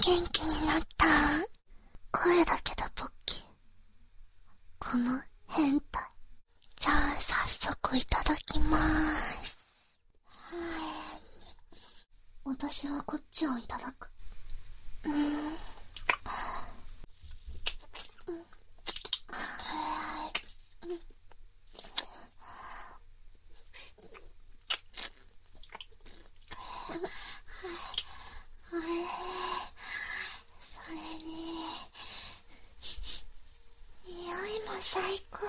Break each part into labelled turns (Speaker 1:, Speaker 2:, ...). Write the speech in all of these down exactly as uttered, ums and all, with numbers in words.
Speaker 1: 元気になった。声だけでポッキー。この変態。じゃあ早速いただきまーす。私はこっちをいただく。うーん。それに匂いも最高。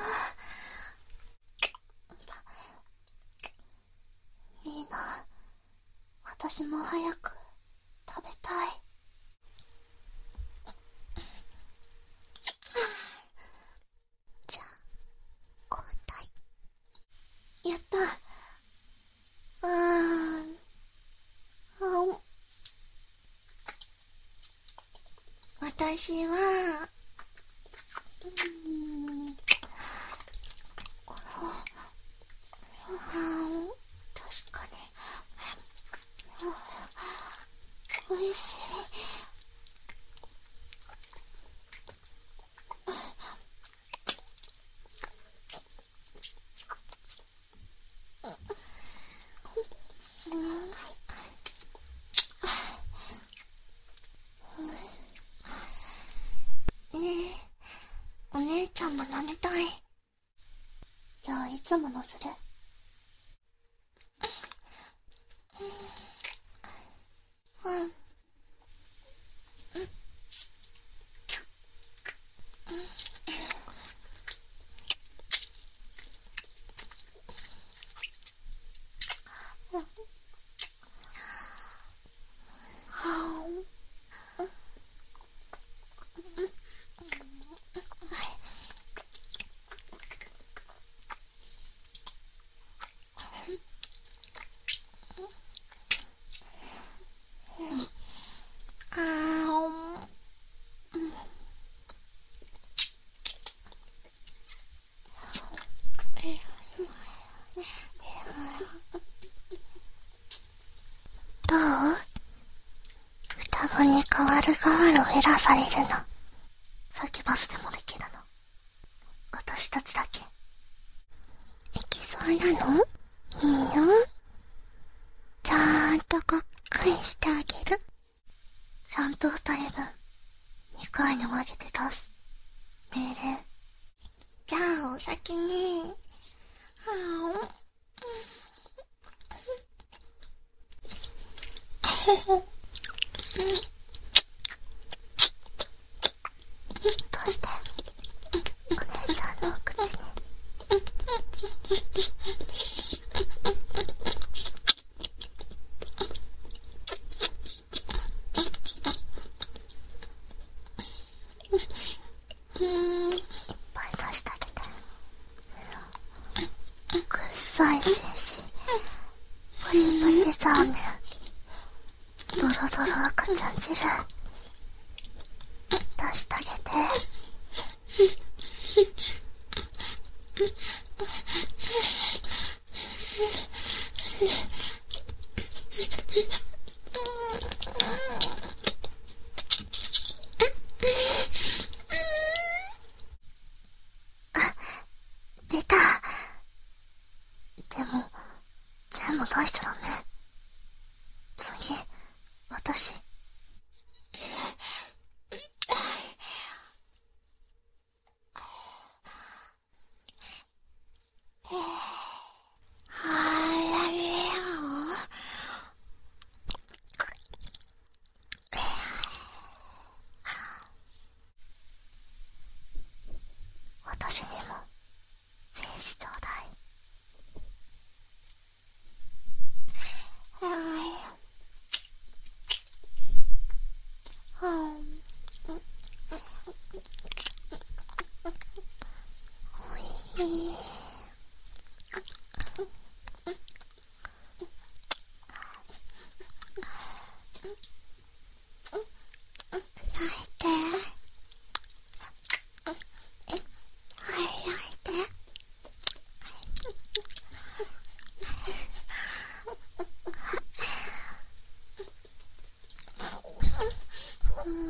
Speaker 1: いいな。私も早く食べたい。じゃあ交代。やった。うーん。あ、私はうーん。あ、確かにおいしい。ねえ、お姉ちゃんも飲みたい。じゃあいつものする？うん。あー、どう？双子に代わる代わるを減らされるの。サキュバスでもできるの？私たちだけ。いきそうなの？いいよ。ちゃんとこっくりしてあげる。ちゃんと二人分にかいに分けて出す命令。じゃあお先に。はぁ。どうしてお姉ちゃんのお口にいっぱい出してあげて。くっさい精子プリプリサーメンドロドロ赤ちゃん汁出してあげて。あ、出た。でも全部出しちゃダメ。次私。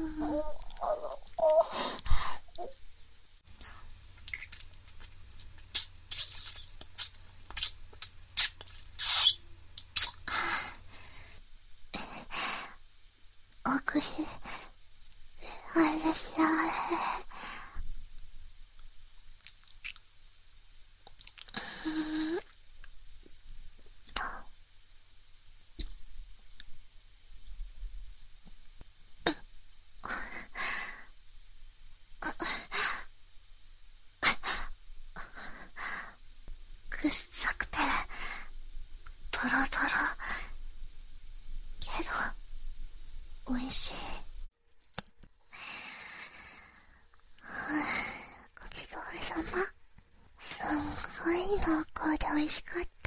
Speaker 1: 奥にあれしゃえ。くっさくてトロトロけどおいしい。ごちそうさま。すんごい濃厚でおいしかった。